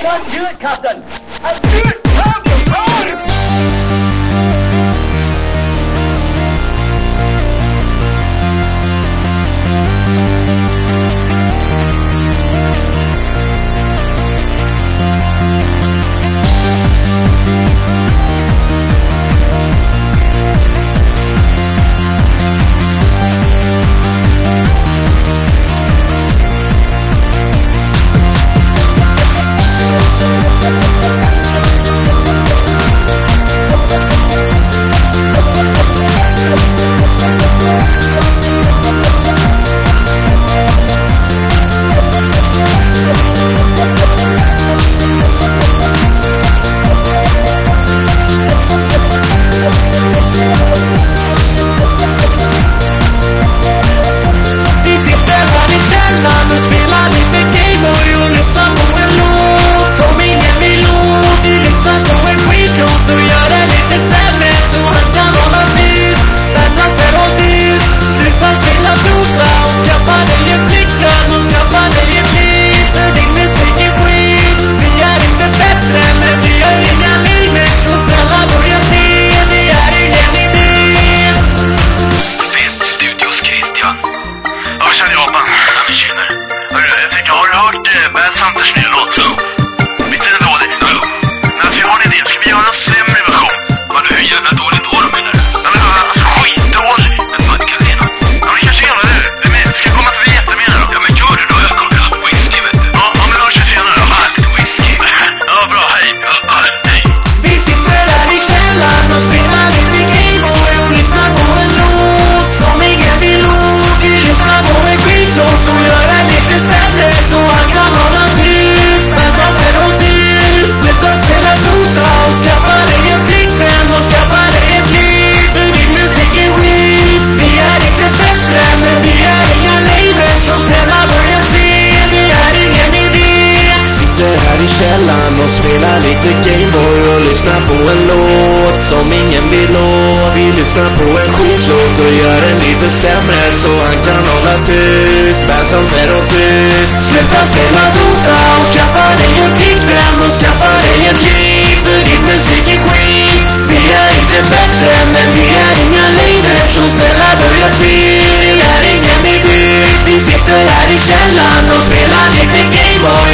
one, do it, Captain! And do it, Captain! Run! Och spela lite Gameboy och lyssna på en låt som ingen vill åt. Vi lyssnar på en skitlåt och gör den lite sämre så han kan hålla tyst. Band som Terror tyst. Sluta spela Dota och skaffa dig en flickvän och skaffa dig ett liv, för din musik är skit. Vi är inte bättre men vi är inga längre, så snälla börja se. Vi är ingen idé. Vi sitter här i källaren och spelar lite Gameboy